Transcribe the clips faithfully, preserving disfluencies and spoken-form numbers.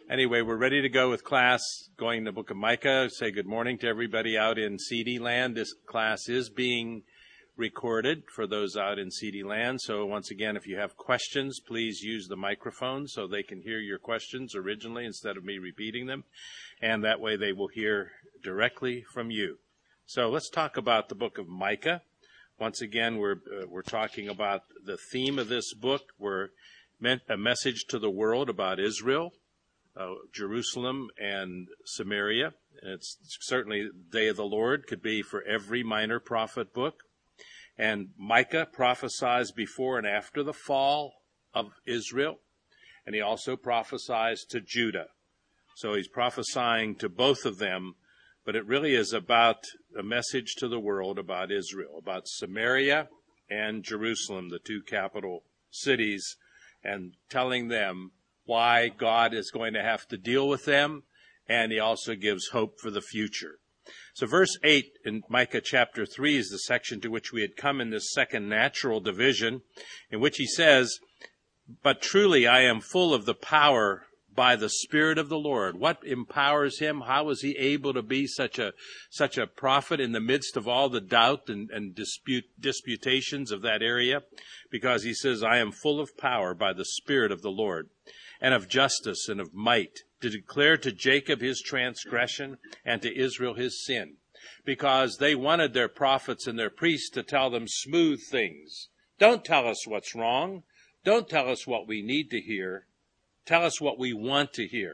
Anyway, we're ready to go with class, going to the book of Micah. Say good morning to everybody out in C D land. This class is being recorded for those out in C D land. So once again, if you have questions, please use the microphone so they can hear your questions originally instead of me repeating them. And that way they will hear directly from you. So let's talk about the book of Micah. Once again, we're uh, we're talking about the theme of this book. We're meant a message to the world about Israel. Uh, Jerusalem and Samaria. It's certainly the day of the Lord could be for every minor prophet book. And Micah prophesies before and after the fall of Israel. And he also prophesies to Judah. So he's prophesying to both of them, but it really is about a message to the world about Israel, about Samaria and Jerusalem, the two capital cities, and telling them why God is going to have to deal with them, and he also gives hope for the future. So verse eight in Micah chapter three is the section to which we had come in this second natural division, in which he says, "But truly I am full of the power by the Spirit of the Lord." What empowers him? How is he able to be such a such a prophet in the midst of all the doubt and, and dispute disputations of that area? Because he says, "I am full of power by the Spirit of the Lord, and of justice and of might, to declare to Jacob his transgression and to Israel his sin." Because they wanted their prophets and their priests to tell them smooth things. Don't tell us what's wrong. Don't tell us what we need to hear. Tell us what we want to hear.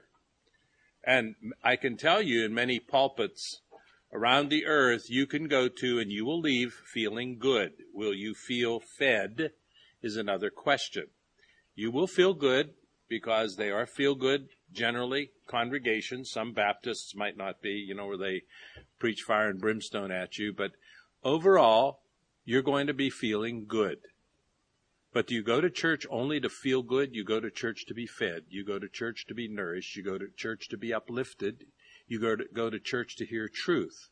And I can tell you in many pulpits around the earth, you can go to and you will leave feeling good. Will you feel fed is another question. You will feel good, because they are feel-good, generally, congregations. Some Baptists might not be, you know, where they preach fire and brimstone at you. But overall, you're going to be feeling good. But do you go to church only to feel good? You go to church to be fed. You go to church to be nourished. You go to church to be uplifted. You go to, go to church to hear truth.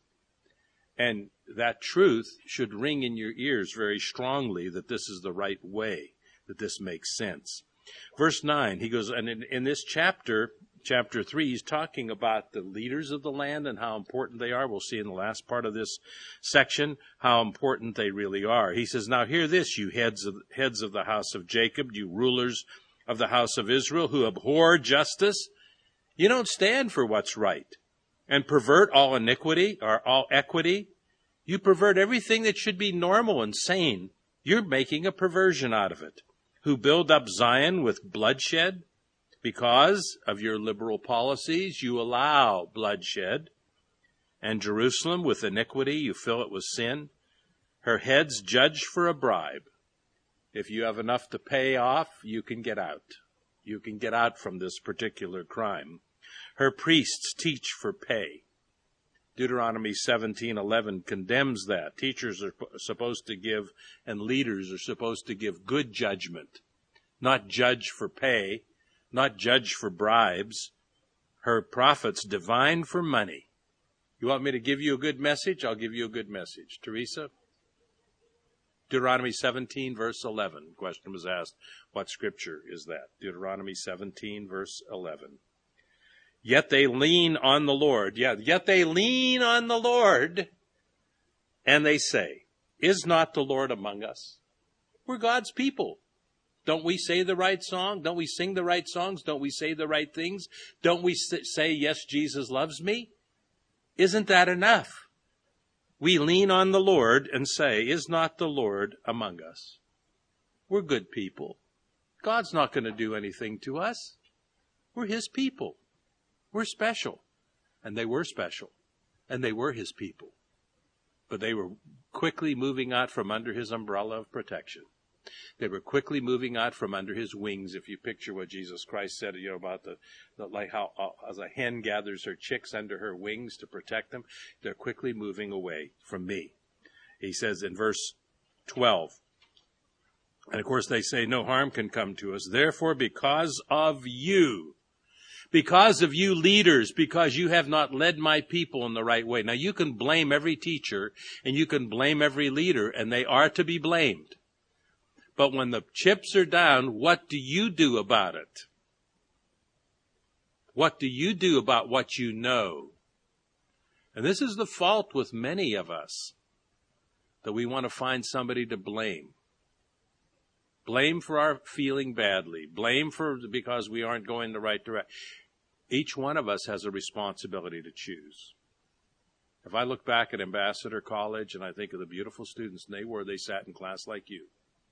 And that truth should ring in your ears very strongly that this is the right way, that this makes sense. Verse nine, he goes, and in, in this chapter, chapter three, he's talking about the leaders of the land and how important they are. We'll see in the last part of this section how important they really are. He says, "Now hear this, you heads of, heads of the house of Jacob, you rulers of the house of Israel, who abhor justice. You don't stand for what's right, and pervert all iniquity or all equity. You pervert everything that should be normal and sane. You're making a perversion out of it. Who build up Zion with bloodshed. Because of your liberal policies, you allow bloodshed. And Jerusalem with iniquity, you fill it with sin. Her heads judge for a bribe. If you have enough to pay off, you can get out. You can get out from this particular crime. Her priests teach for pay." Deuteronomy seventeen eleven condemns that. Teachers are supposed to give, and leaders are supposed to give good judgment, not judge for pay, not judge for bribes. Her prophets divine for money. You want me to give you a good message? I'll give you a good message. Teresa? Deuteronomy seventeen, verse eleven. Question was asked, what scripture is that? Deuteronomy seventeen, verse eleven. "Yet they lean on the Lord." Yeah, yet they lean on the Lord. "And they say, is not the Lord among us?" We're God's people. Don't we say the right song? Don't we sing the right songs? Don't we say the right things? Don't we say, yes, Jesus loves me? Isn't that enough? We lean on the Lord and say, is not the Lord among us? We're good people. God's not going to do anything to us. We're his people. We're special. And they were special. And they were his people. But they were quickly moving out from under his umbrella of protection. They were quickly moving out from under his wings. If you picture what Jesus Christ said, you know, about the, the like how uh, as a hen gathers her chicks under her wings to protect them, they're quickly moving away from me. He says in verse twelve, and of course they say no harm can come to us. "Therefore, because of you, because of you leaders, because you have not led my people in the right way." Now you can blame every teacher and you can blame every leader, and they are to be blamed. But when the chips are down, what do you do about it? What do you do about what you know? And this is the fault with many of us, that we want to find somebody to blame. Blame for our feeling badly. Blame for because we aren't going the right direction. Each one of us has a responsibility to choose. If I look back at Ambassador College and I think of the beautiful students they were, they sat in class like you.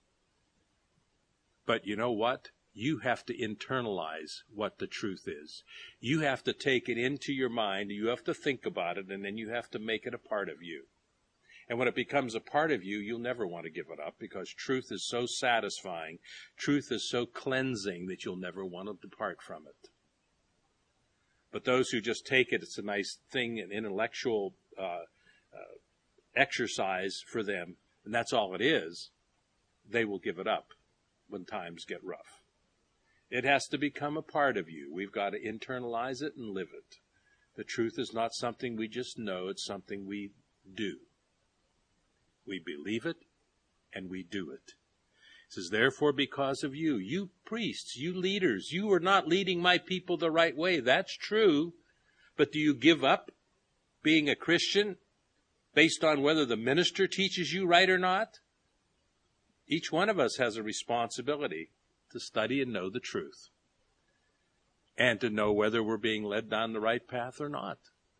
But you know what? You have to internalize what the truth is. You have to take it into your mind. You have to think about it, and then you have to make it a part of you. And when it becomes a part of you, you'll never want to give it up, because truth is so satisfying, truth is so cleansing that you'll never want to depart from it. But those who just take it, it's a nice thing, an intellectual uh, uh, exercise for them, and that's all it is, they will give it up when times get rough. It has to become a part of you. We've got to internalize it and live it. The truth is not something we just know, it's something we do. We believe it, and we do it. It says, therefore, because of you, you priests, you leaders, you are not leading my people the right way. That's true. But do you give up being a Christian based on whether the minister teaches you right or not? Each one of us has a responsibility to study and know the truth, and to know whether we're being led down the right path or not.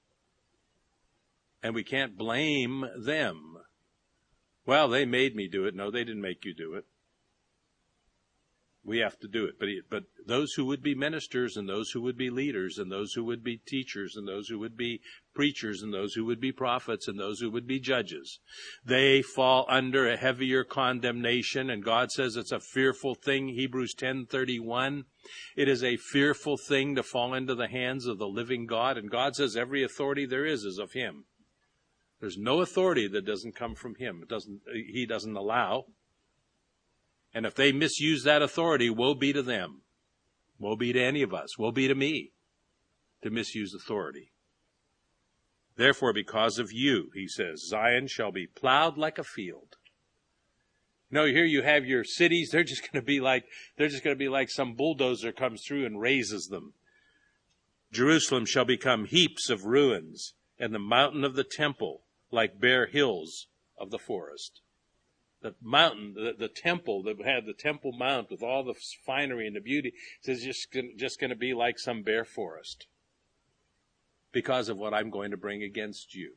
And we can't blame them. Well, they made me do it. No, they didn't make you do it. We have to do it. But, but those who would be ministers, and those who would be leaders, and those who would be teachers, and those who would be preachers, and those who would be prophets, and those who would be judges, they fall under a heavier condemnation. And God says it's a fearful thing. Hebrews ten thirty-one. It is a fearful thing to fall into the hands of the living God. And God says every authority there is is of Him. There's no authority that doesn't come from Him. It doesn't, He doesn't allow. And if they misuse that authority, woe be to them. Woe be to any of us. Woe be to me to misuse authority. Therefore, because of you, he says, Zion shall be plowed like a field. You know, here you have your cities. They're just going to be like, they're just going to be like some bulldozer comes through and razes them. Jerusalem shall become heaps of ruins, and the mountain of the temple like bare hills of the forest. The mountain, the, the temple that had the Temple Mount with all the finery and the beauty, is just, just going to be like some bare forest because of what I'm going to bring against you.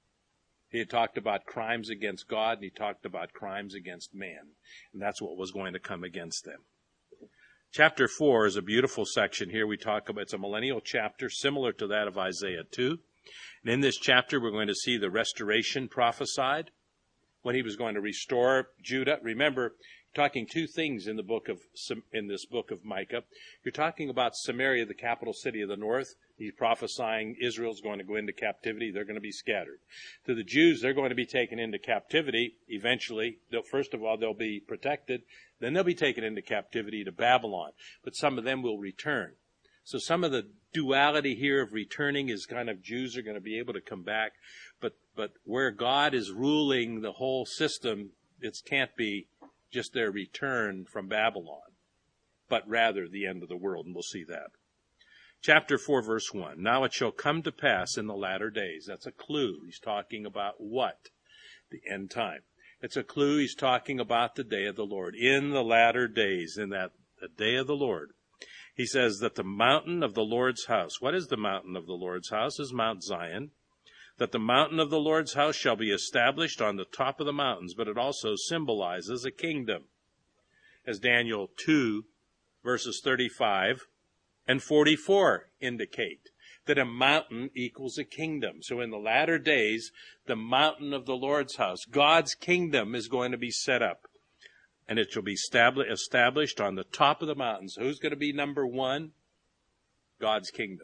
He had talked about crimes against God, and he talked about crimes against man, and that's what was going to come against them. Chapter four is a beautiful section here. We talk about, it's a millennial chapter similar to that of Isaiah two. And in this chapter, we're going to see the restoration prophesied, when he was going to restore Judah. Remember, you're talking two things in the book of in this book of Micah. You're talking about Samaria, the capital city of the north. He's prophesying Israel's going to go into captivity. They're going to be scattered. To the Jews, they're going to be taken into captivity eventually. They'll, first of all, they'll be protected. Then they'll be taken into captivity to Babylon. But some of them will return. So some of the duality here of returning is kind of Jews are going to be able to come back. But but where God is ruling the whole system, it can't be just their return from Babylon, but rather the end of the world, and we'll see that. Chapter four, verse one. Now it shall come to pass in the latter days. That's a clue. He's talking about what? The end time. It's a clue. He's talking about the day of the Lord. In the latter days, in that the day of the Lord. He says that the mountain of the Lord's house. What is the mountain of the Lord's house? Is Mount Zion. That the mountain of the Lord's house shall be established on the top of the mountains, but it also symbolizes a kingdom. As Daniel two, verses thirty-five and forty-four indicate, that a mountain equals a kingdom. So in the latter days, the mountain of the Lord's house, God's kingdom, is going to be set up. And it shall be established on the top of the mountains. Who's going to be number one? God's kingdom.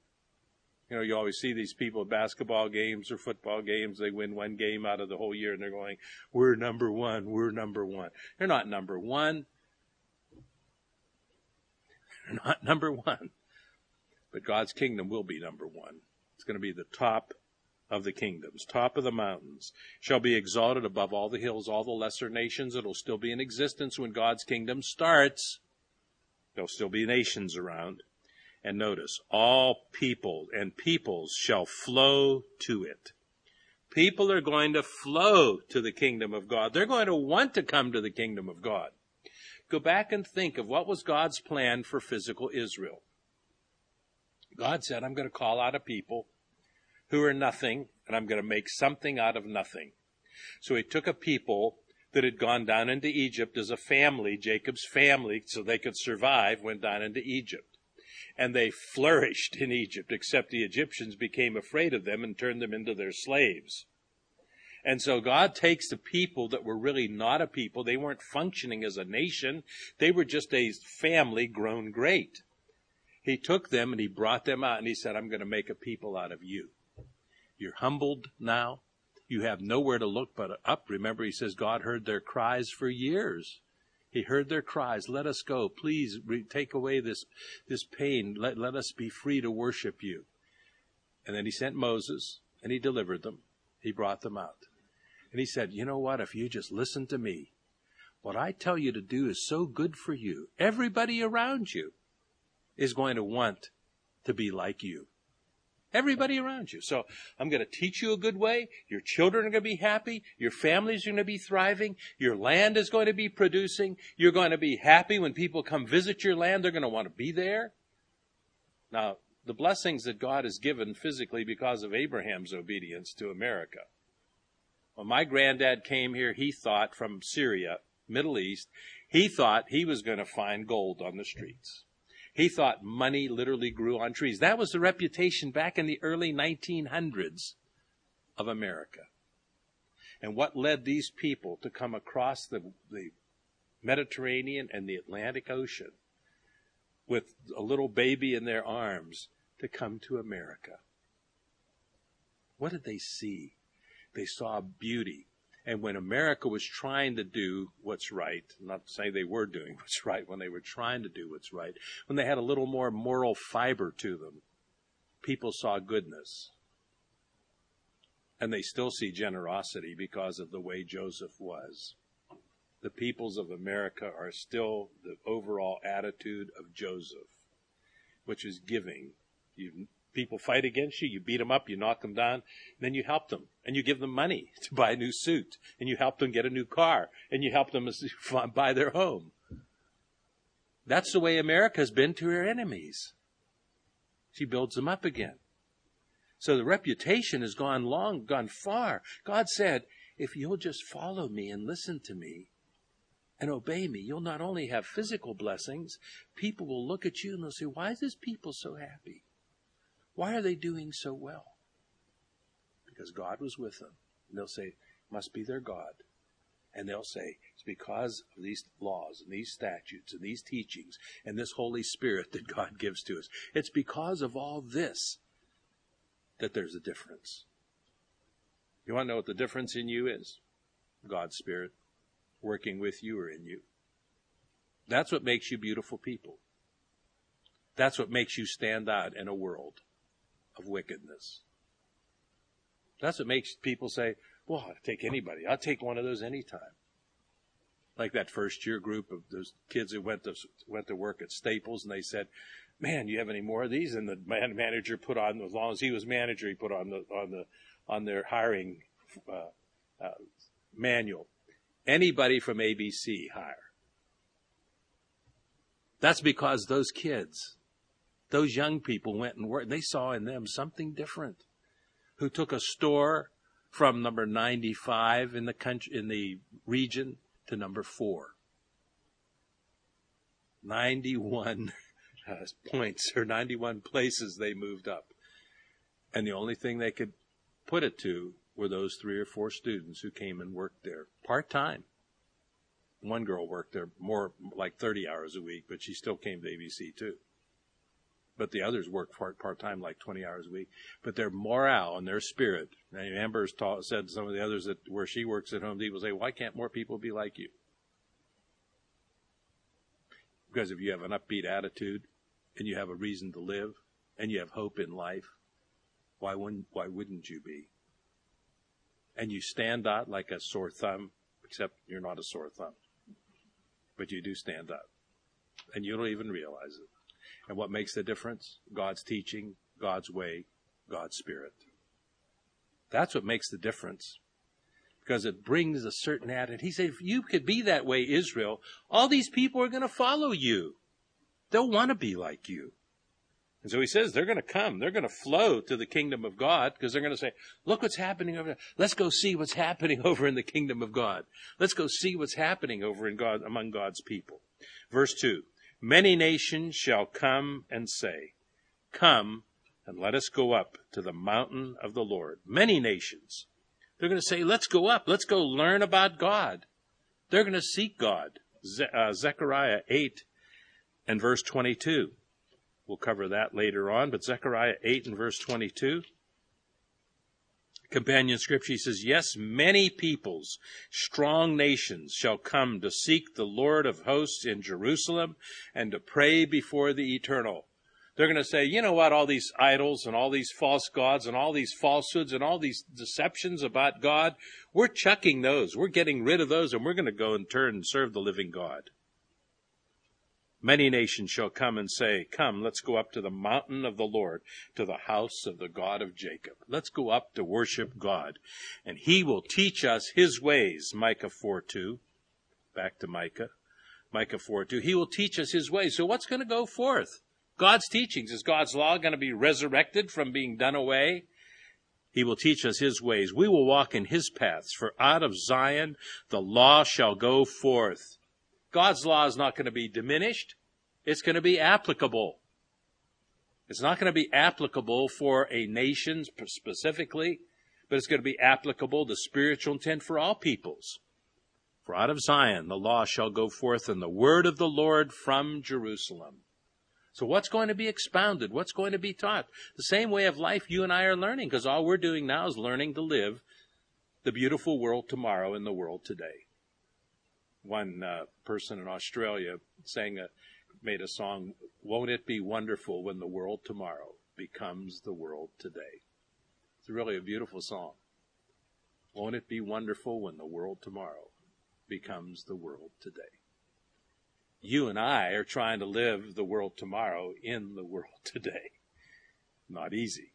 You know, you always see these people at basketball games or football games. They win one game out of the whole year, and they're going, we're number one, we're number one. They're not number one. They're not number one. But God's kingdom will be number one. It's going to be the top of the kingdoms, top of the mountains, shall be exalted above all the hills, all the lesser nations. It'll still be in existence when God's kingdom starts. There'll still be nations around. And notice, all people and peoples shall flow to it. People are going to flow to the kingdom of God. They're going to want to come to the kingdom of God. Go back and think of what was God's plan for physical Israel. God said, I'm going to call out a people who are nothing, and I'm going to make something out of nothing. So he took a people that had gone down into Egypt as a family, Jacob's family, so they could survive, went down into Egypt. And they flourished in Egypt, except the Egyptians became afraid of them and turned them into their slaves. And so God takes the people that were really not a people. They weren't functioning as a nation. They were just a family grown great. He took them and he brought them out and he said, I'm going to make a people out of you. You're humbled now. You have nowhere to look but up. Remember, he says God heard their cries for years. He heard their cries. Let us go. Please re- take away this, this pain. Let, let us be free to worship you. And then he sent Moses and he delivered them. He brought them out. And he said, you know what? If you just listen to me, what I tell you to do is so good for you. Everybody around you is going to want to be like you. Everybody around you. So I'm going to teach you a good way. Your children are going to be happy. Your families are going to be thriving. Your land is going to be producing. You're going to be happy when people come visit your land. They're going to want to be there. Now, the blessings that God has given physically because of Abraham's obedience to America. When my granddad came here, he thought from Syria, Middle East, he thought he was going to find gold on the streets. He thought money literally grew on trees. That was the reputation back in the early nineteen hundreds of America. And what led these people to come across the, the Mediterranean and the Atlantic Ocean with a little baby in their arms to come to America? What did they see? They saw beauty. And when America was trying to do what's right, not to say they were doing what's right, when they were trying to do what's right, when they had a little more moral fiber to them, people saw goodness. And they still see generosity because of the way Joseph was. The peoples of America are still the overall attitude of Joseph, which is giving. You People fight against you, you beat them up, you knock them down, then you help them, and you give them money to buy a new suit, and you help them get a new car, and you help them buy their home. That's the way America has been to her enemies. She builds them up again. So the reputation has gone long, gone far. God said, if you'll just follow me and listen to me and obey me, you'll not only have physical blessings, people will look at you and they'll say, why is this people so happy? Why are they doing so well? Because God was with them. And they'll say, must be their God. And they'll say, it's because of these laws and these statutes and these teachings and this Holy Spirit that God gives to us. It's because of all this that there's a difference. You want to know what the difference in you is? God's Spirit working with you or in you. That's what makes you beautiful people. That's what makes you stand out in a world of wickedness. That's what makes people say, well, I'll take anybody. I'll take one of those anytime. Like that first year group of those kids who went to went to work at Staples, and they said, man, you have any more of these? And the man, manager put on, as long as he was manager, he put on the on the on their hiring uh, uh, manual, anybody from A B C hire. That's because those kids, those young people went and worked. They saw in them something different. Who took a store from number ninety-five in the country, in the region, to number four. ninety-one uh, points or ninety-one places they moved up. And the only thing they could put it to were those three or four students who came and worked there part-time. One girl worked there more like thirty hours a week, but she still came to A B C too. But the others worked part, part-time, like twenty hours a week. But their morale and their spirit, and Amber's taught, said to some of the others that where she works at Home Depot, say, why can't more people be like you? Because if you have an upbeat attitude and you have a reason to live and you have hope in life, why wouldn't, why wouldn't you be? And you stand out like a sore thumb, except you're not a sore thumb. But you do stand out. And you don't even realize it. And what makes the difference? God's teaching, God's way, God's Spirit. That's what makes the difference. Because it brings a certain attitude. He said, if you could be that way, Israel, all these people are going to follow you. They'll want to be like you. And so he says they're going to come. They're going to flow to the kingdom of God because they're going to say, look what's happening over there. Let's go see what's happening over in the kingdom of God. Let's go see what's happening over in God, among God's people. Verse two, many nations shall come and say, come and let us go up to the mountain of the Lord. Many nations. They're going to say, let's go up. Let's go learn about God. They're going to seek God. Ze- uh, Zechariah eight and verse twenty-two. We'll cover that later on. But Zechariah eight and verse twenty-two. Companion scripture, he says, yes, many peoples, strong nations shall come to seek the Lord of hosts in Jerusalem and to pray before the Eternal. They're going to say, you know what, all these idols and all these false gods and all these falsehoods and all these deceptions about God, we're chucking those. We're getting rid of those, and we're going to go and turn and serve the living God. Many nations shall come and say, come, let's go up to the mountain of the Lord, to the house of the God of Jacob. Let's go up to worship God, and he will teach us his ways. Micah four two. Back to Micah. Micah four two. He will teach us his ways. So what's going to go forth? God's teachings. Is God's law going to be resurrected from being done away? He will teach us his ways. We will walk in his paths, for out of Zion the law shall go forth. God's law is not going to be diminished. It's going to be applicable. It's not going to be applicable for a nation specifically, but it's going to be applicable to spiritual intent for all peoples. For out of Zion the law shall go forth, and the word of the Lord from Jerusalem. So what's going to be expounded? What's going to be taught? The same way of life you and I are learning, because all we're doing now is learning to live the beautiful world tomorrow in the world today. One uh, person in Australia sang a, made a song, won't it be wonderful when the world tomorrow becomes the world today? It's really a beautiful song. Won't it be wonderful when the world tomorrow becomes the world today? You and I are trying to live the world tomorrow in the world today. Not easy.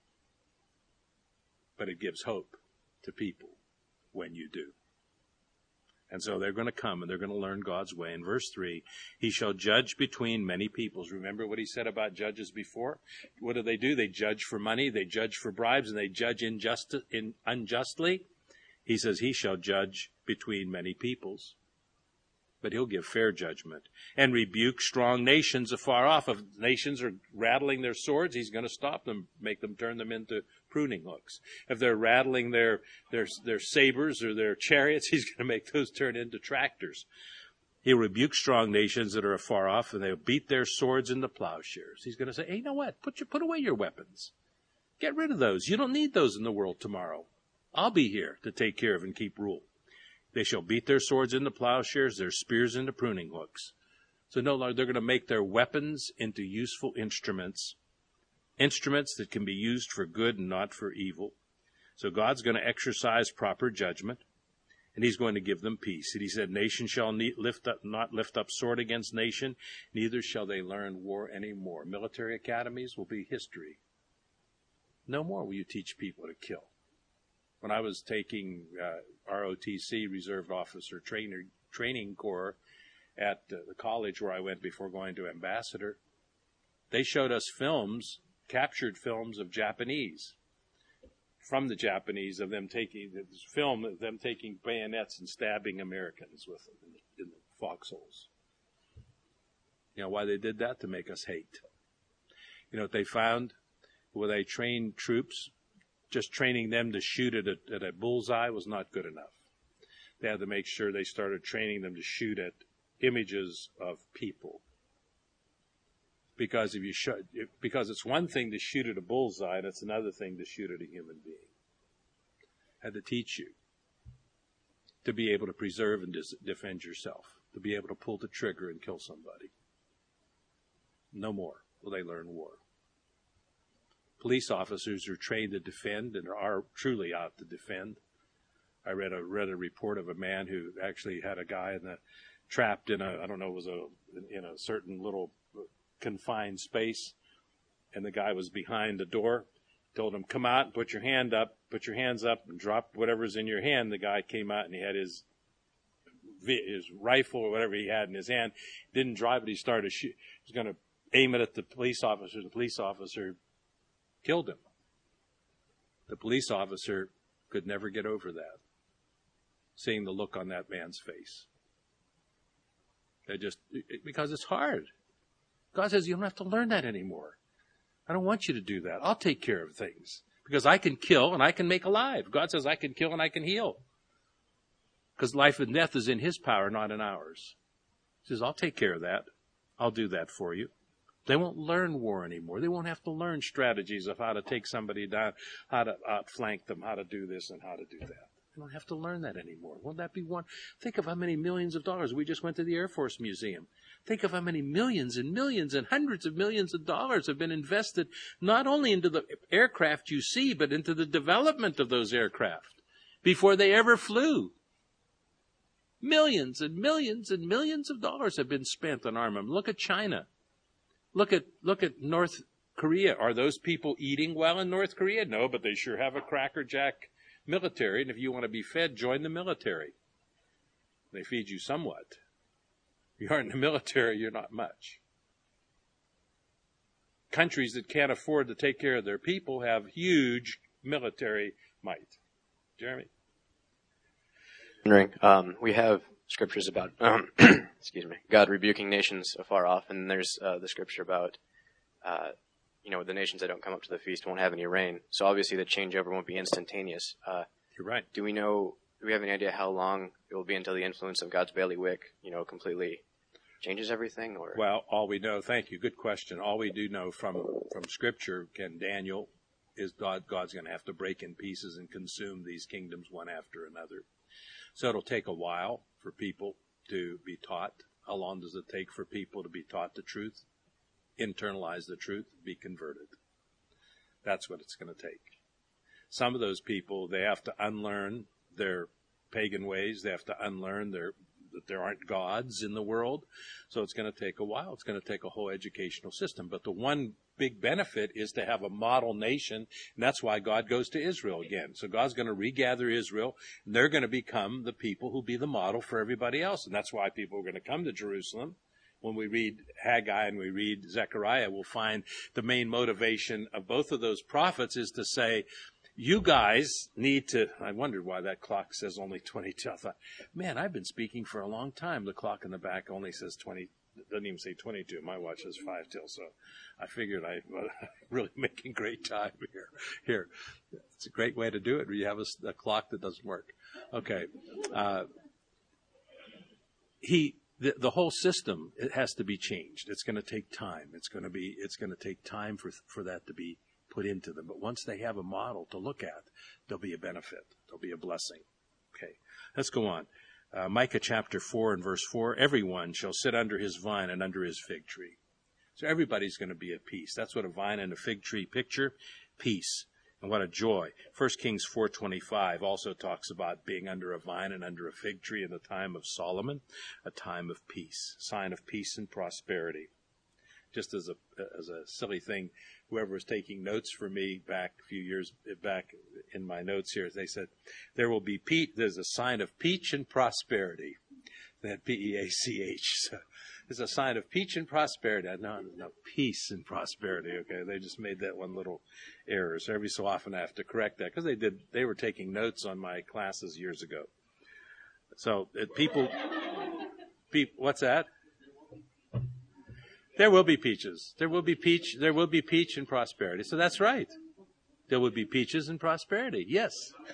But it gives hope to people when you do. And so they're going to come and they're going to learn God's way. In verse three, he shall judge between many peoples. Remember what he said about judges before? What do they do? They judge for money, they judge for bribes, and they judge injusti- in, unjustly. He says he shall judge between many peoples. But he'll give fair judgment and rebuke strong nations afar off. If nations are rattling their swords, he's going to stop them, make them turn them into pruning hooks. If they're rattling their, their, their sabers or their chariots, he's going to make those turn into tractors. He'll rebuke strong nations that are afar off, and they'll beat their swords into plowshares. He's going to say, hey, you know what? Put your, put away your weapons. Get rid of those. You don't need those in the world tomorrow. I'll be here to take care of and keep rule. They shall beat their swords into plowshares, their spears into pruning hooks. So no longer, they're going to make their weapons into useful instruments, instruments that can be used for good and not for evil. So God's going to exercise proper judgment, and he's going to give them peace. And he said, nation shall lift up, not lift up sword against nation, neither shall they learn war anymore. Military academies will be history. No more will you teach people to kill. When I was taking uh, R O T C, Reserve Officer Trainer Training Corps, at uh, the college where I went before going to Ambassador, they showed us films, captured films of Japanese, from the Japanese, of them taking, this film of them taking bayonets and stabbing Americans with them in the, in the foxholes. You know why they did that? To make us hate. You know what they found? Where they trained troops, just training them to shoot at a, at a bullseye was not good enough. They had to make sure they started training them to shoot at images of people. Because if you shoot, because it's one thing to shoot at a bullseye, and it's another thing to shoot at a human being. Had to teach you to be able to preserve and dis- defend yourself, to be able to pull the trigger and kill somebody. No more will they learn war. Police officers are trained to defend and are truly out to defend. I read a read a report of a man who actually had a guy in the trapped in a I don't know it was a in a certain little confined space, and the guy was behind the door. Told him, come out and put your hand up, put your hands up and drop whatever's in your hand. The guy came out and he had his his rifle or whatever he had in his hand. Didn't drive it. He started shoot. He was going to aim it at the police officer. The police officer killed him. The police officer could never get over that, seeing the look on that man's face. They just, because it's hard. God says you don't have to learn that anymore. I don't want you to do that. I'll take care of things because I can kill and I can make alive. God says I can kill and I can heal because life and death is in his power, not in ours. He says, I'll take care of that. I'll do that for you. They won't learn war anymore. They won't have to learn strategies of how to take somebody down, how to outflank them, how to do this and how to do that. They don't have to learn that anymore. Won't that be one? Think of how many millions of dollars. We just went to the Air Force Museum. Think of how many millions and millions and hundreds of millions of dollars have been invested not only into the aircraft you see, but into the development of those aircraft before they ever flew. Millions and millions and millions of dollars have been spent on armament. Look at China. Look at look at North Korea. Are those people eating well in North Korea? No, but they sure have a crackerjack military. And if you want to be fed, join the military. They feed you somewhat. If you aren't in the military, you're not much. Countries that can't afford to take care of their people have huge military might. Jeremy? Wondering, um, we have scriptures about, um, excuse me, God rebuking nations afar off, and there's uh, the scripture about, uh, you know, the nations that don't come up to the feast won't have any rain. So obviously the changeover won't be instantaneous. Uh, You're right. Do we know, do we have any idea how long it will be until the influence of God's bailiwick, you know, completely changes everything? Or Well, all we know, thank you, good question. All we do know from from Scripture, Ken, Daniel, is God. God's going to have to break in pieces and consume these kingdoms one after another. So it'll take a while for people to be taught. How long does it take for people to be taught the truth, internalize the truth, be converted? That's what it's going to take. Some of those people, they have to unlearn their pagan ways. They have to unlearn their that there aren't gods in the world. So it's going to take a while. It's going to take a whole educational system. But the one big benefit is to have a model nation, and that's why God goes to Israel again. So God's going to regather Israel, and they're going to become the people who be the model for everybody else. And that's why people are going to come to Jerusalem. When we read Haggai and we read Zechariah, we'll find the main motivation of both of those prophets is to say, you guys need to, I wondered why that clock says only twenty-two. I thought, man, I've been speaking for a long time. The clock in the back only says twenty, doesn't even say twenty-two. My watch says five till, so I figured I was really making great time here. Here, it's a great way to do it. You have a, a clock that doesn't work. Okay. Uh, he, the, the whole system, it has to be changed. It's going to take time. It's going to be, it's going to take time for, for that to be put into them. But once they have a model to look at, there'll be a benefit. There'll be a blessing. Okay, let's go on. Uh, Micah chapter four and verse four, everyone shall sit under his vine and under his fig tree. So everybody's going to be at peace. That's what a vine and a fig tree picture, peace. And what a joy. First Kings four twenty-five also talks about being under a vine and under a fig tree in the time of Solomon, a time of peace, sign of peace and prosperity. Just as a as a silly thing, whoever was taking notes for me back a few years back in my notes here, they said, there will be peach, there's a sign of peach and prosperity. That P E A C H. So it's a sign of peach and prosperity. No, no, peace and prosperity. Okay, they just made that one little error. So every so often I have to correct that because they did. They were taking notes on my classes years ago. So it, people, people, what's that? There will be peaches. There will be peach. There will be peach and prosperity. So that's right. There will be peaches and prosperity. Yes.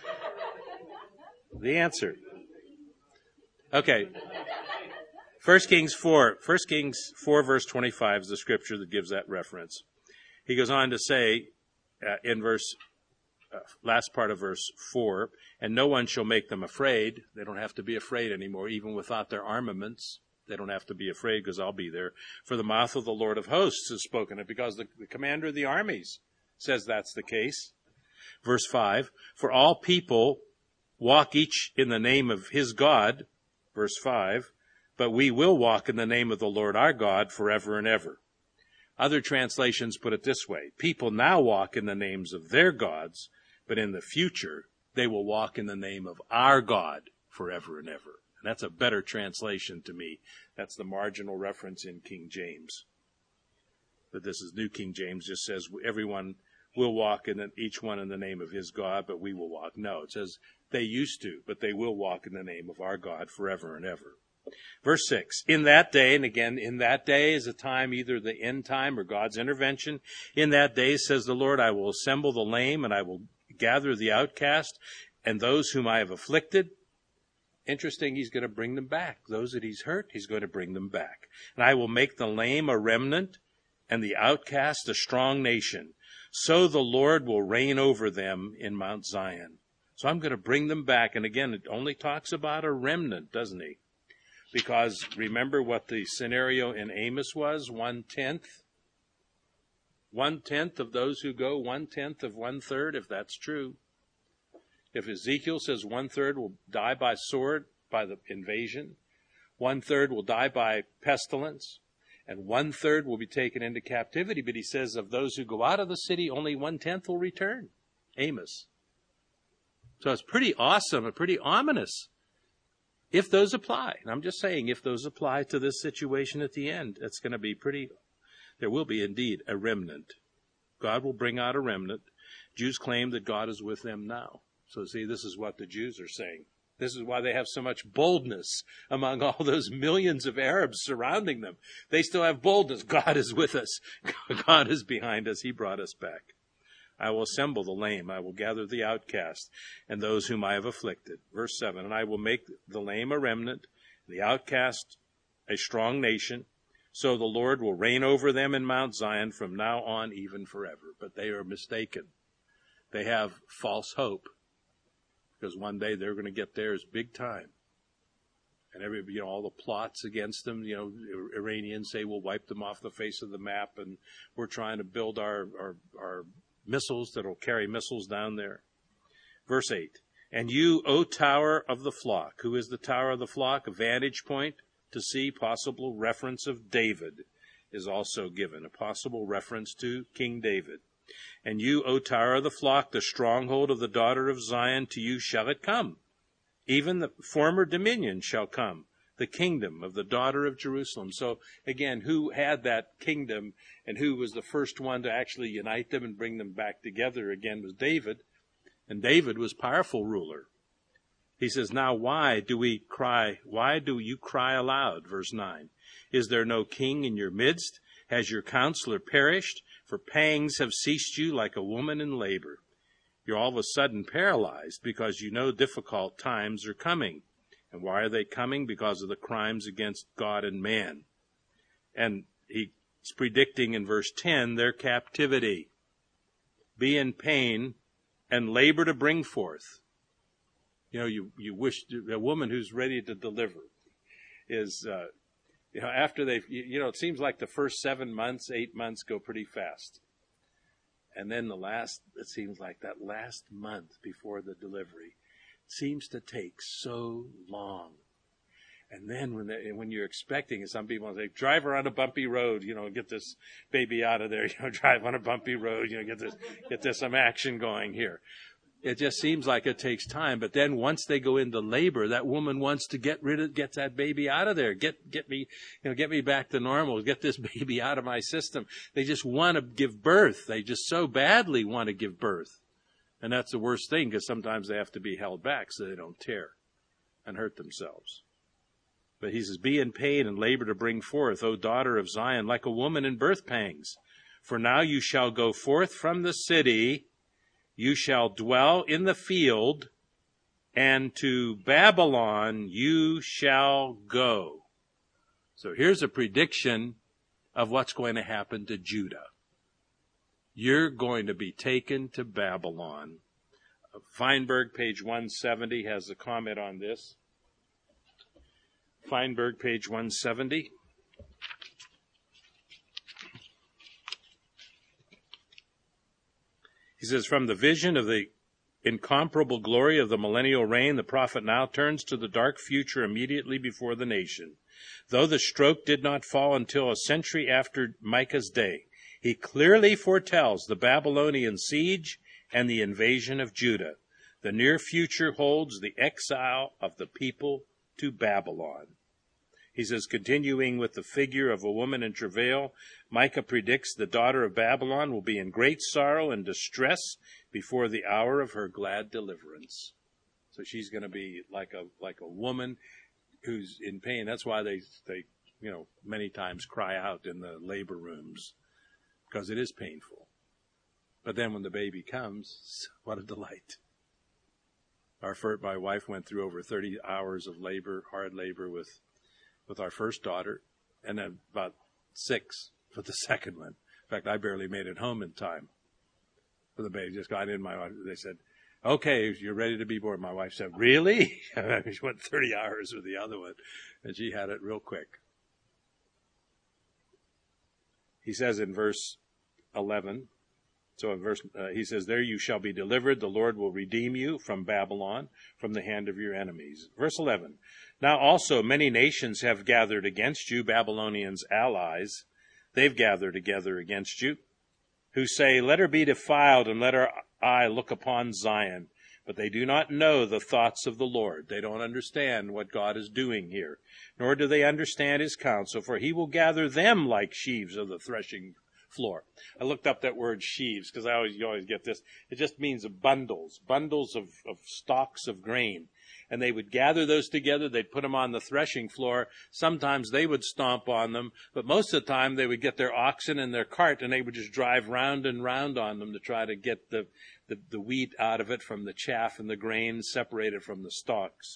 The answer. Okay. First Kings four. First Kings four verse twenty-five is the scripture that gives that reference. He goes on to say uh, in verse, uh, last part of verse four, and no one shall make them afraid. They don't have to be afraid anymore, even without their armaments. They don't have to be afraid because I'll be there. For the mouth of the Lord of hosts has spoken it, because the, the commander of the armies says that's the case. Verse five, for all people walk each in the name of his God. Verse five, but we will walk in the name of the Lord our God forever and ever. Other translations put it this way: people now walk in the names of their gods, but in the future they will walk in the name of our God forever and ever. And that's a better translation to me. That's the marginal reference in King James. But this is New King James, just says everyone will walk in the, each one in the name of his God, but we will walk. No, it says they used to, but they will walk in the name of our God forever and ever. Verse six, in that day, and again, in that day is a time, either the end time or God's intervention. In that day, says the Lord, I will assemble the lame, and I will gather the outcast, and those whom I have afflicted. Interesting, he's going to bring them back. Those that he's hurt, he's going to bring them back. And I will make the lame a remnant, and the outcast a strong nation. So the Lord will reign over them in Mount Zion. So I'm going to bring them back. And again, it only talks about a remnant, doesn't he? Because remember what the scenario in Amos was? One-tenth. One-tenth of those who go, one-tenth of one-third, if that's true. If Ezekiel says one-third will die by sword, by the invasion, one-third will die by pestilence, and one-third will be taken into captivity. But he says of those who go out of the city, only one-tenth will return. Amos. So it's pretty awesome and pretty ominous. If those apply, and I'm just saying, if those apply to this situation at the end, it's going to be pretty, there will be indeed a remnant. God will bring out a remnant. Jews claim that God is with them now. So see, this is what the Jews are saying. This is why they have so much boldness among all those millions of Arabs surrounding them. They still have boldness. God is with us. God is behind us. He brought us back. I will assemble the lame. I will gather the outcast and those whom I have afflicted. Verse seven, and I will make the lame a remnant, the outcast a strong nation. So the Lord will reign over them in Mount Zion from now on, even forever. But they are mistaken. They have false hope, because one day they're going to get theirs big time. And every, you know, all the plots against them, you know, Iranians say we'll wipe them off the face of the map, and we're trying to build our, our, our missiles that will carry missiles down there. Verse eight, and you, O tower of the flock. Who is the tower of the flock? A vantage point to see. Possible reference of David is also given. A possible reference to King David. And you, O tower of the flock, the stronghold of the daughter of Zion, to you shall it come. Even the former dominion shall come, the kingdom of the daughter of Jerusalem. So again, who had that kingdom and who was the first one to actually unite them and bring them back together again was David. And David was powerful ruler. He says, now why do we cry, why do you cry aloud? Verse nine, is there no king in your midst? Has your counselor perished? For pangs have seized you like a woman in labor. You're all of a sudden paralyzed because you know difficult times are coming. And why are they coming? Because of the crimes against God and man. And he's predicting in verse ten their captivity. Be in pain and labor to bring forth. You know, you, you wish to, a woman who's ready to deliver is, uh, you know, after they've, you know, it seems like the first seven months, eight months go pretty fast. And then the last, it seems like that last month before the delivery seems to take so long. And then when they, when you're expecting, some people say, drive her on a bumpy road, you know, get this baby out of there, you know, drive on a bumpy road, you know, get this, get this some action going here. It just seems like it takes time. But then once they go into labor, that woman wants to get rid of, get that baby out of there. Get, get me, you know, get me back to normal. Get this baby out of my system. They just want to give birth. They just so badly want to give birth. And that's the worst thing, because sometimes they have to be held back so they don't tear and hurt themselves. But he says, be in pain and labor to bring forth, O daughter of Zion, like a woman in birth pangs. For now you shall go forth from the city, you shall dwell in the field, and to Babylon you shall go. So here's a prediction of what's going to happen to Judah. You're going to be taken to Babylon. Feinberg, page one seventy, has a comment on this. Feinberg, page one seventy. He says, from the vision of the incomparable glory of the millennial reign, the prophet now turns to the dark future immediately before the nation. Though the stroke did not fall until a century after Micah's day, he clearly foretells the Babylonian siege and the invasion of Judah. The near future holds the exile of the people to Babylon. He says, continuing with the figure of a woman in travail, Micah predicts the daughter of Babylon will be in great sorrow and distress before the hour of her glad deliverance. So she's going to be like a like a woman who's in pain. That's why they, they, you know, many times cry out in the labor rooms, because it is painful. But then when the baby comes, what a delight. Our first, my wife went through over thirty hours of labor, hard labor with with our first daughter, and then about six for the second one. In fact, I barely made it home in time for the baby. Just got in. My wife, they said, okay, you're ready to be born. My wife said, really? She went thirty hours with the other one, and she had it real quick. He says in verse eleven, so in verse, uh, he says, there you shall be delivered. The Lord will redeem you from Babylon, from the hand of your enemies. Verse eleven, now also many nations have gathered against you, Babylonians' allies. They've gathered together against you, who say, let her be defiled and let our eye look upon Zion. But they do not know the thoughts of the Lord. They don't understand what God is doing here, nor do they understand his counsel, for he will gather them like sheaves of the threshing floor. I looked up that word sheaves because I always, you always get this. It just means bundles, bundles of, of stalks of grain. And they would gather those together. They'd put them on the threshing floor. Sometimes they would stomp on them, but most of the time they would get their oxen and their cart and they would just drive round and round on them to try to get the, the, the wheat out of it from the chaff and the grain separated from the stalks.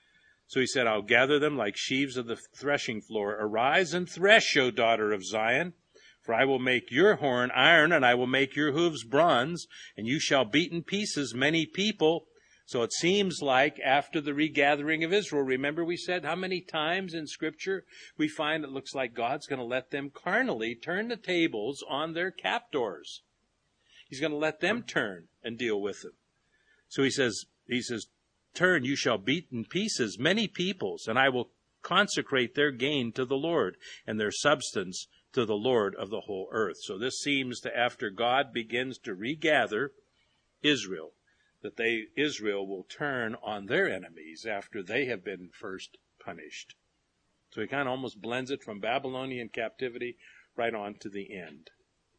So he said, I'll gather them like sheaves of the threshing floor. Arise and thresh, O daughter of Zion. For I will make your horn iron, and I will make your hooves bronze, and you shall beat in pieces many people. So it seems like after the regathering of Israel, remember we said how many times in Scripture we find it looks like God's going to let them carnally turn the tables on their captors. He's going to let them turn and deal with them. So he says, he says, turn, you shall beat in pieces many peoples, and I will consecrate their gain to the Lord, and their substance to the Lord of the whole earth. So this seems to, after God begins to regather Israel, that they, Israel will turn on their enemies after they have been first punished. So he kind of almost blends it from Babylonian captivity right on to the end.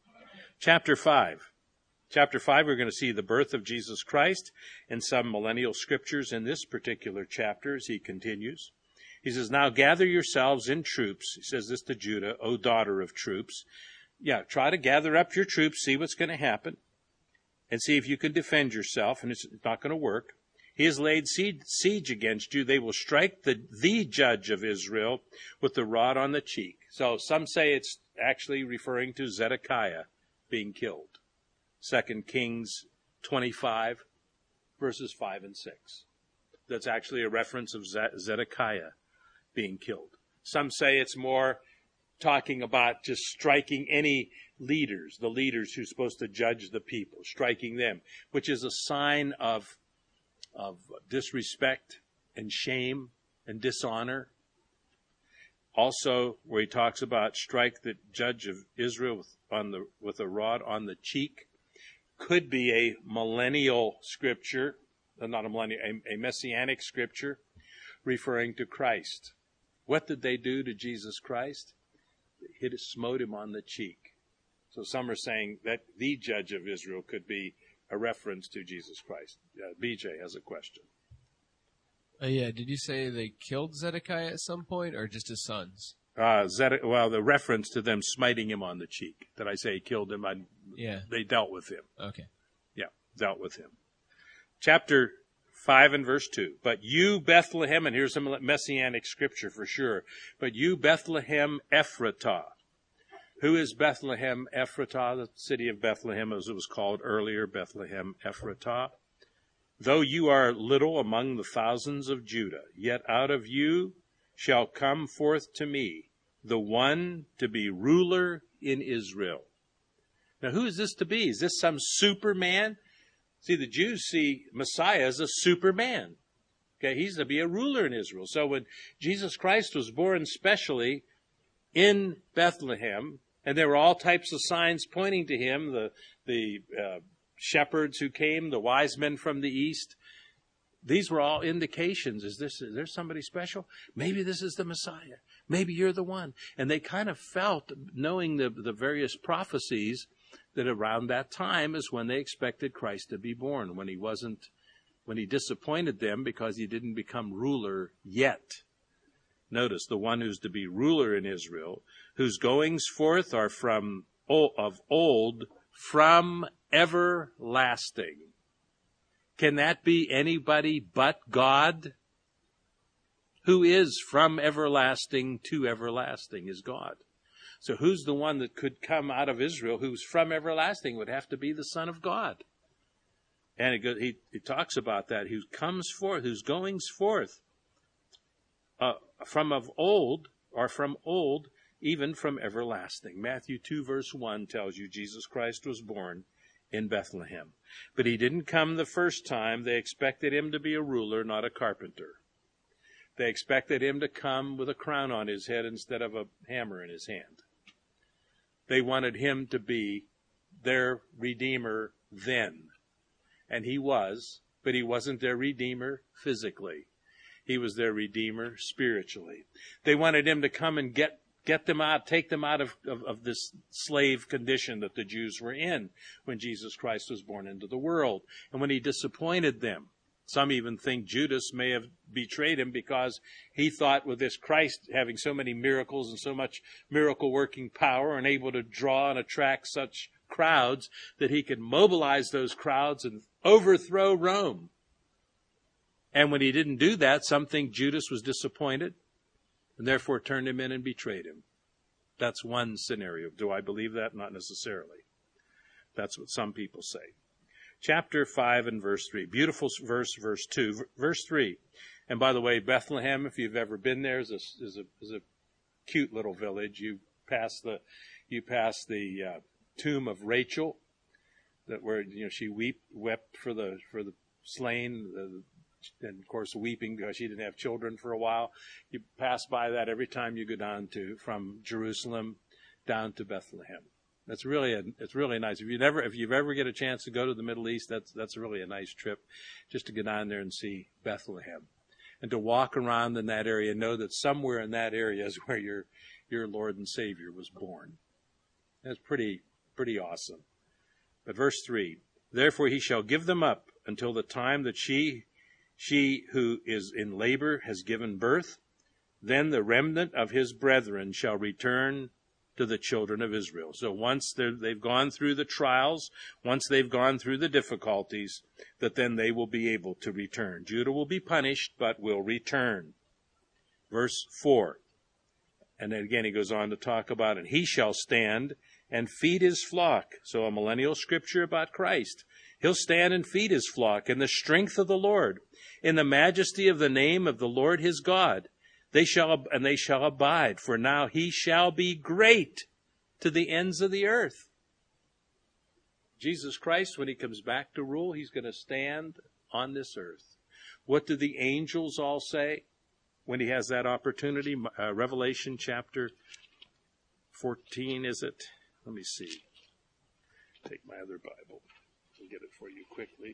Chapter five. Chapter five, we're going to see the birth of Jesus Christ and some millennial scriptures in this particular chapter as he continues. He says, now gather yourselves in troops. He says this to Judah, O daughter of troops. Yeah, try to gather up your troops, see what's going to happen, and see if you can defend yourself, and it's not going to work. He has laid siege against you. They will strike the, the judge of Israel with the rod on the cheek. So some say it's actually referring to Zedekiah being killed. Second Kings twenty-five, verses five and six. That's actually a reference of Zedekiah being killed. Some say it's more talking about just striking any leaders, the leaders who're supposed to judge the people, striking them, which is a sign of, of disrespect and shame and dishonor. Also, where he talks about strike the judge of Israel with, on the, with a rod on the cheek, could be a millennial scripture, not a millennial, a, a messianic scripture referring to Christ. What did they do to Jesus Christ? They hit, smote him on the cheek. So some are saying that the judge of Israel could be a reference to Jesus Christ. Uh, B J has a question. Uh, yeah, did you say they killed Zedekiah at some point, or just his sons? Uh, Zed- well, the reference to them smiting him on the cheek. Did I say he killed him? I, yeah. They dealt with him. Okay. Yeah, dealt with him. Chapter five and verse two. But you, Bethlehem, and here's some messianic scripture for sure. But you, Bethlehem Ephratah. Who is Bethlehem Ephratah? The city of Bethlehem, as it was called earlier, Bethlehem Ephratah. Though you are little among the thousands of Judah, yet out of you shall come forth to me the one to be ruler in Israel. Now, who is this to be? Is this some superman? See, the Jews see Messiah as a superman. Okay, he's to be a ruler in Israel. So when Jesus Christ was born specially in Bethlehem, and there were all types of signs pointing to him, the the uh, shepherds who came, the wise men from the east, these were all indications. Is this, is there somebody special? Maybe this is the Messiah. Maybe you're the one. And they kind of felt, knowing the, the various prophecies, that around that time is when they expected Christ to be born, when he wasn't, when he disappointed them because he didn't become ruler yet. Notice, the one who's to be ruler in Israel, whose goings forth are from of old, from everlasting. Can that be anybody but God? Who is from everlasting to everlasting is God. So who's the one that could come out of Israel who's from everlasting? Would have to be the Son of God. And it goes, he, he talks about that, who comes forth, whose goings forth uh, from of old, or from old, even from everlasting. Matthew two verse one tells you Jesus Christ was born in Bethlehem. But he didn't come the first time. They expected him to be a ruler, not a carpenter. They expected him to come with a crown on his head instead of a hammer in his hand. They wanted him to be their Redeemer then. And he was, but he wasn't their Redeemer physically. He was their Redeemer spiritually. They wanted him to come and get Get them out, take them out of, of, of this slave condition that the Jews were in when Jesus Christ was born into the world. And when he disappointed them, some even think Judas may have betrayed him because he thought with this Christ having so many miracles and so much miracle-working power and able to draw and attract such crowds that he could mobilize those crowds and overthrow Rome. And when he didn't do that, some think Judas was disappointed and therefore turned him in and betrayed him. That's one scenario. Do I believe that? Not necessarily. That's what some people say. Chapter five and verse three. Beautiful verse, verse two. Verse three. And by the way, Bethlehem, if you've ever been there, is a, is a, is a cute little village. You pass the, you pass the uh, tomb of Rachel, that where, you know, she weep, wept for the, for the slain, the, and of course weeping because she didn't have children for a while. You pass by that every time you go down to, from Jerusalem down to Bethlehem. That's really a, it's really nice. If you never, if you've ever get a chance to go to the Middle East, that's, that's really a nice trip just to get down there and see Bethlehem and to walk around in that area and know that somewhere in that area is where your, your Lord and Savior was born. That's pretty, pretty awesome. But verse three, therefore he shall give them up until the time that she She who is in labor has given birth. Then the remnant of his brethren shall return to the children of Israel. So once they've gone through the trials, once they've gone through the difficulties, that then they will be able to return. Judah will be punished, but will return. Verse four. And then again he goes on to talk about, and he shall stand and feed his flock. So a millennial scripture about Christ. He'll stand and feed his flock in the strength of the Lord, in the majesty of the name of the Lord his God. They shall, and they shall abide, for now he shall be great to the ends of the earth. Jesus Christ, when he comes back to rule, he's going to stand on this earth. What do the angels all say when he has that opportunity? Uh, Revelation chapter fourteen, is it? Let me see. Take my other Bible. I'll get it for you quickly.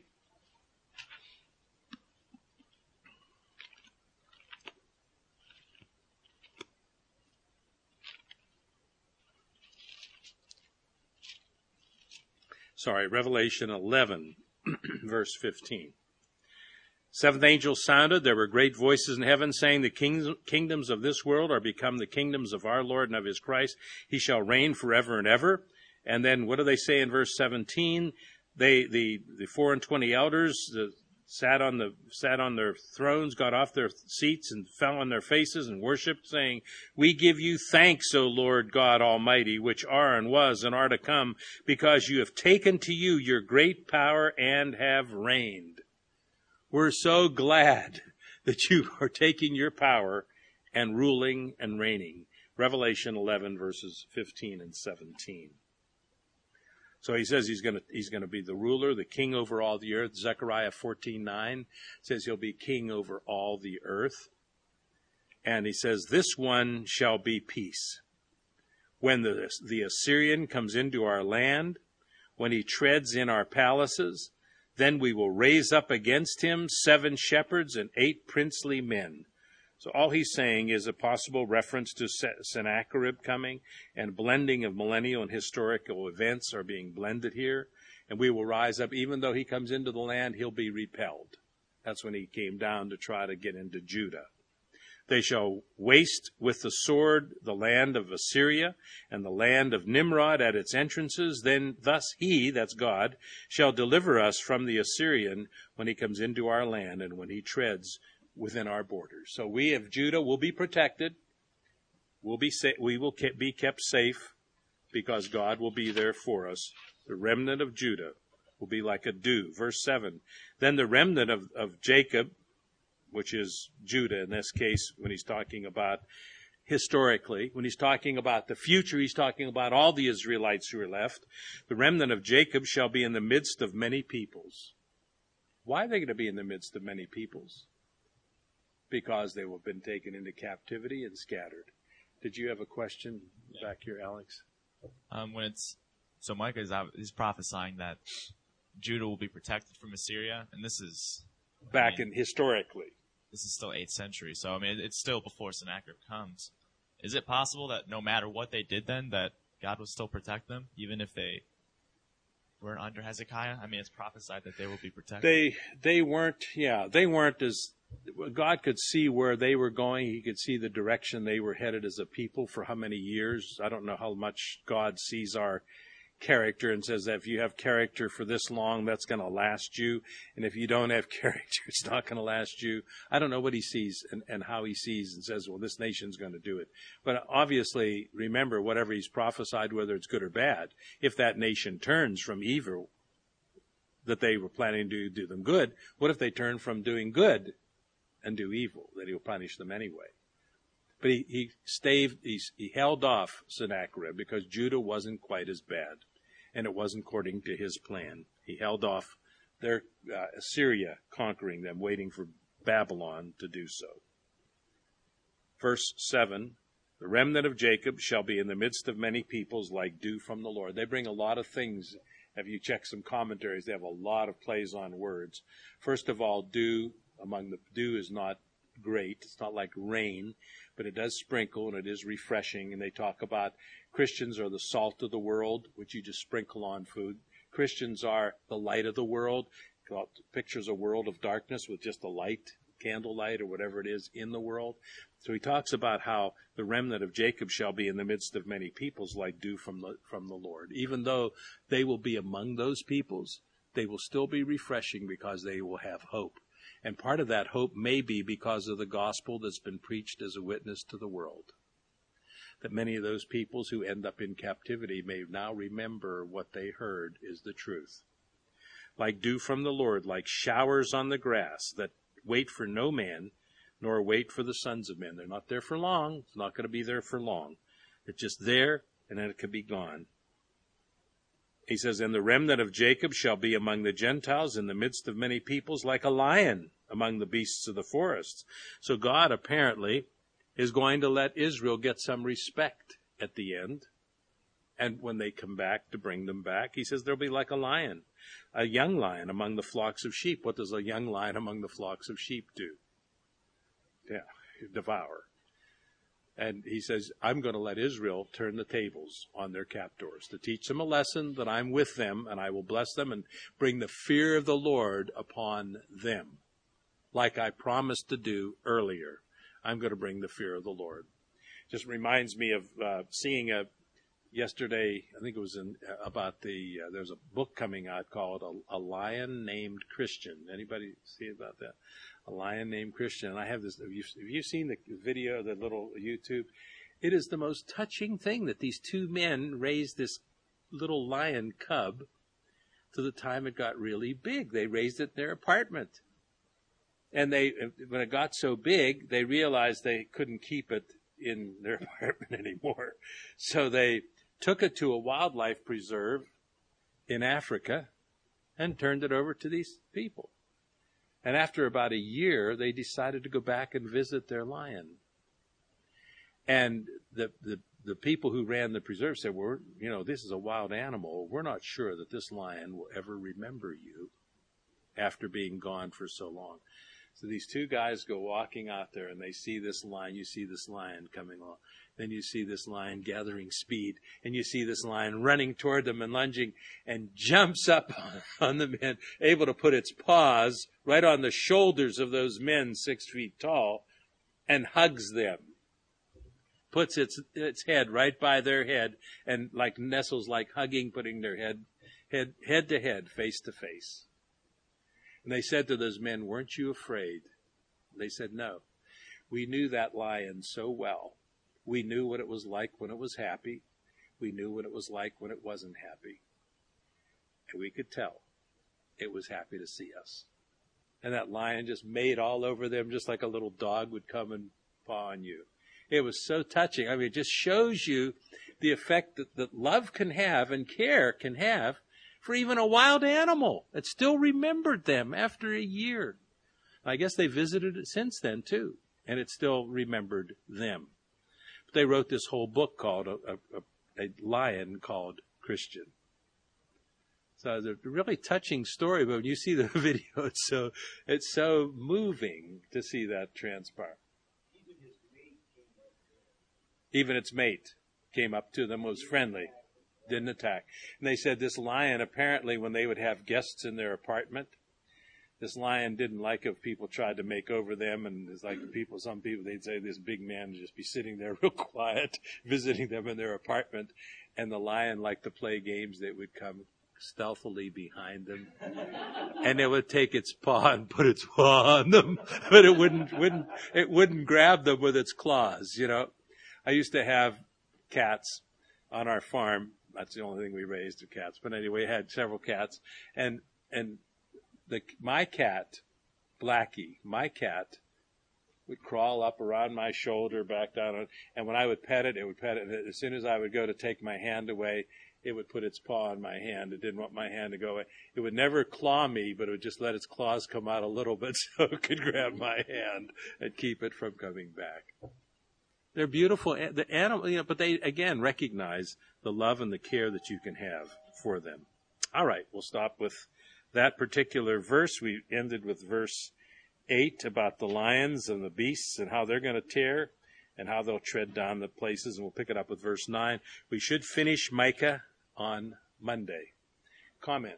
Sorry, Revelation eleven, verse fifteen. Seventh angel sounded. There were great voices in heaven saying, the kings, kingdoms of this world are become the kingdoms of our Lord and of his Christ. He shall reign forever and ever. And then what do they say in verse seventeen? They, the, the four and twenty elders the, sat on the, sat on their thrones, got off their seats and fell on their faces and worshiped, saying, we give you thanks, O Lord God Almighty, which are and was and are to come, because you have taken to you your great power and have reigned. We're so glad that you are taking your power and ruling and reigning. Revelation eleven, verses fifteen and seventeen. So he says he's going to he's going to be the ruler, the king over all the earth. Zechariah fourteen nine says he'll be king over all the earth. And he says, this one shall be peace. When the, the Assyrian comes into our land, when he treads in our palaces, then we will raise up against him seven shepherds and eight princely men. So all he's saying is a possible reference to Sennacherib coming, and blending of millennial and historical events are being blended here. And we will rise up. Even though he comes into the land, he'll be repelled. That's when he came down to try to get into Judah. They shall waste with the sword the land of Assyria and the land of Nimrod at its entrances. Then thus he, that's God, shall deliver us from the Assyrian when he comes into our land and when he treads within our borders. So we of Judah will be protected. We'll be sa- we will ke- be kept safe because God will be there for us. The remnant of Judah will be like a dew. Verse seven. Then the remnant of, of Jacob, which is Judah in this case, when he's talking about historically, when he's talking about the future, he's talking about all the Israelites who are left. The remnant of Jacob shall be in the midst of many peoples. Why are they going to be in the midst of many peoples? Because they have been taken into captivity and scattered. Did you have a question yeah. back here, Alex? Um, when it's so Micah is, is prophesying that Judah will be protected from Assyria, and this is back I mean, in historically. This is still eighth century, so I mean it's still before Sennacherib comes. Is it possible that no matter what they did then, that God will still protect them, even if they weren't under Hezekiah? I mean, it's prophesied that they will be protected. They they weren't, yeah, they weren't as God could see where they were going. He could see the direction they were headed as a people for how many years. I don't know how much God sees our character and says that if you have character for this long, that's going to last you. And if you don't have character, it's not going to last you. I don't know what he sees and, and how he sees and says, well, this nation's going to do it. But obviously, remember, whatever he's prophesied, whether it's good or bad, if that nation turns from evil that they were planning to do them good, what if they turn from doing good and do evil? That he'll punish them anyway. But he, he staved, he, he held off Sennacherib because Judah wasn't quite as bad, and it wasn't according to his plan. He held off their uh, Assyria conquering them, waiting for Babylon to do so. Verse seven, the remnant of Jacob shall be in the midst of many peoples like dew from the Lord. They bring a lot of things. If you check some commentaries, they have a lot of plays on words. First of all, dew among the dew is not great. It's not like rain, but it does sprinkle and it is refreshing. And they talk about Christians are the salt of the world, which you just sprinkle on food. Christians are the light of the world. Pictures a world of darkness with just a light, candlelight or whatever it is in the world. So he talks about how the remnant of Jacob shall be in the midst of many peoples like dew from the, from the Lord. Even though they will be among those peoples, they will still be refreshing because they will have hope. And part of that hope may be because of the gospel that's been preached as a witness to the world. That many of those peoples who end up in captivity may now remember what they heard is the truth. Like dew from the Lord, like showers on the grass that wait for no man, nor wait for the sons of men. They're not there for long. It's not going to be there for long. It's just there, and then it could be gone. He says, and the remnant of Jacob shall be among the Gentiles in the midst of many peoples like a lion among the beasts of the forests. So God apparently is going to let Israel get some respect at the end. And when they come back to bring them back, he says they'll be like a lion, a young lion among the flocks of sheep. What does a young lion among the flocks of sheep do? Yeah, devour. And he says, I'm going to let Israel turn the tables on their captors to teach them a lesson that I'm with them and I will bless them and bring the fear of the Lord upon them. Like I promised to do earlier, I'm going to bring the fear of the Lord. Just reminds me of uh, seeing a, yesterday, I think it was in, uh, about the, uh, there's a book coming out called A, a Lion Named Christian. Anybody see about that? A Lion Named Christian. And I have this, have you, have you seen the video, the little YouTube? It is the most touching thing that these two men raised this little lion cub to the time it got really big. They raised it in their apartment. And they, when it got so big, they realized they couldn't keep it in their apartment anymore. So they took it to a wildlife preserve in Africa and turned it over to these people. And after about a year, they decided to go back and visit their lion. And the, the, the people who ran the preserve said, well, you know, this is a wild animal. We're not sure that this lion will ever remember you after being gone for so long. So these two guys go walking out there, and they see this lion. You see this lion coming along. Then you see this lion gathering speed, and you see this lion running toward them and lunging, and jumps up on the men, able to put its paws right on the shoulders of those men six feet tall, and hugs them. Puts its its head right by their head, and like nestles, like hugging, putting their head head head to head, face to face. And they said to those men, weren't you afraid? They said, no. We knew that lion so well. We knew what it was like when it was happy. We knew what it was like when it wasn't happy. And we could tell it was happy to see us. And that lion just made all over them, just like a little dog would come and paw on you. It was so touching. I mean, it just shows you the effect that, that love can have and care can have for even a wild animal that still remembered them after a year. I guess they visited it since then, too, and it still remembered them. But they wrote this whole book called A, a, a Lion Called Christian. So it's a really touching story, but when you see the video, it's so, it's so moving to see that transpire. Even its mate came up to them, was friendly, didn't attack. And they said this lion, apparently, when they would have guests in their apartment, this lion didn't like if people tried to make over them. And it's like people, some people, they'd say this big man would just be sitting there real quiet, visiting them in their apartment. And the lion liked to play games that would come stealthily behind them. And it would take its paw and put its paw on them. But it wouldn't, wouldn't, it wouldn't grab them with its claws, you know. I used to have cats on our farm. That's the only thing we raised of cats. But anyway, we had several cats. And and the my cat, Blackie, my cat, would crawl up around my shoulder, back down. On, and when I would pet it, it would pet it. And as soon as I would go to take my hand away, it would put its paw on my hand. It didn't want my hand to go away. It would never claw me, but it would just let its claws come out a little bit so it could grab my hand and keep it from coming back. They're beautiful, the animal, you know, but they, again, recognize the love and the care that you can have for them. All right, we'll stop with that particular verse. We ended with verse eight about the lions and the beasts and how they're going to tear and how they'll tread down the places, and we'll pick it up with verse nine. We should finish Micah on Monday. Comment?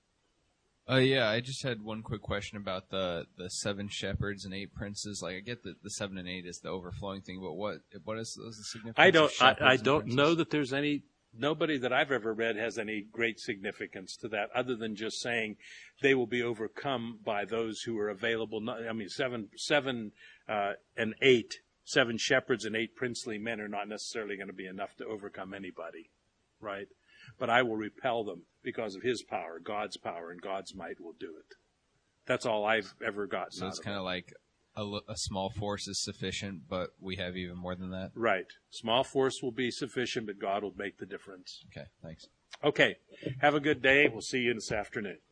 Uh, yeah, I just had one quick question about the, the seven shepherds and eight princes. Like, I get that the seven and eight is the overflowing thing, but what what is, is the significance? I don't. of I, I and don't princes? know that there's any. Nobody that I've ever read has any great significance to that, other than just saying they will be overcome by those who are available. Not, I mean, seven, seven, uh, and eight, seven shepherds and eight princely men are not necessarily going to be enough to overcome anybody, right? But I will repel them because of His power, God's power, and God's might will do it. That's all I've ever gotten. So it's kind of like a, a small force is sufficient, but we have even more than that? Right. Small force will be sufficient, but God will make the difference. Okay, thanks. Okay. Have a good day. We'll see you this afternoon.